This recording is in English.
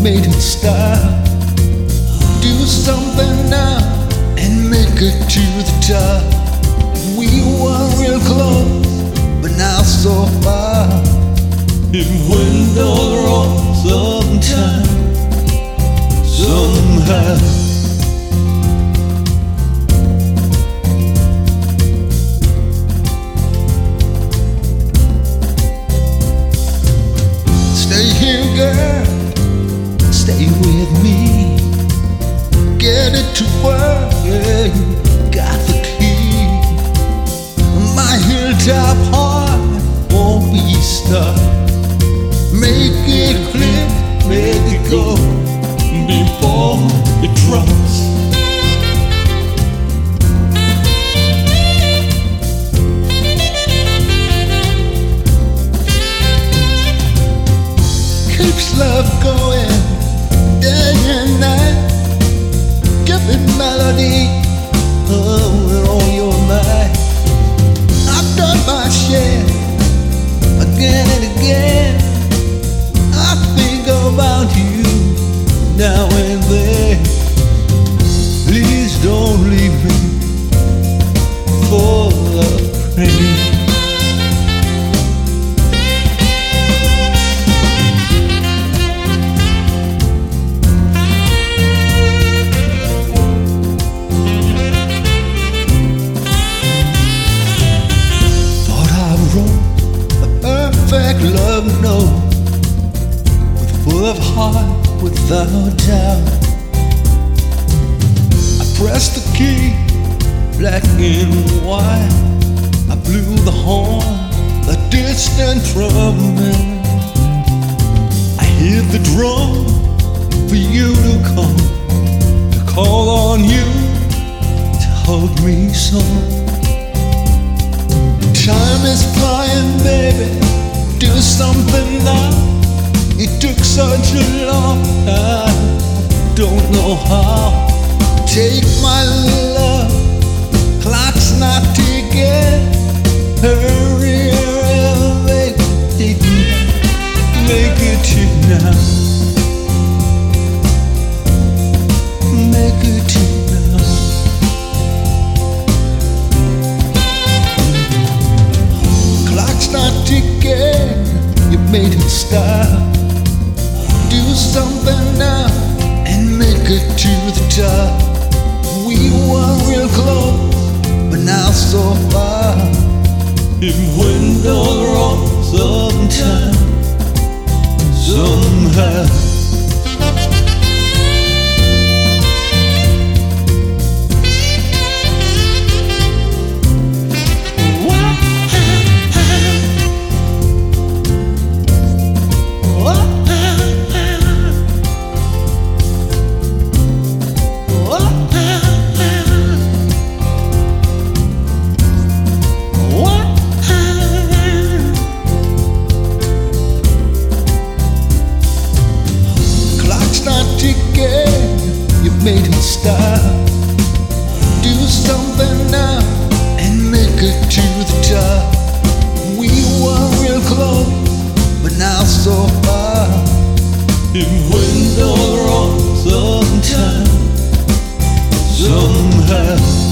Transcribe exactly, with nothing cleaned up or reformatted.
made him stop. Do something now and make it to the top. We were real close, but now so far. It went all wrong sometime, somehow. Stay here, girl, stay with me. Get it to work, yeah, got the key. My hilltop heart won't be stuck. Make it click, make it go before it drops. Keeps love going day and night. Give it melody, oh, with all your might. I've done my share again and again. I think about you now and then. Please don't leave me for the pain. Perfect love note, with full of heart, without doubt. I pressed the key, black and white. I blew the horn, a distant trumpet. I hit the drum for you to come, to call on you to hug me so. Time is flying, baby. Do something now. It took such a long time. Don't know how. Take my love. Clock's not ticking. Hurry, hurry, make it tick now. Make it tick now. Make it tick now. Clock's not ticking. You made it stop. Do something now and make it to the top. We were real close, but now so far. It went all wrong sometime, somehow. You made him stop. Do something now and make it to the top. We were real close, but now so far. It went all wrong sometime, somehow.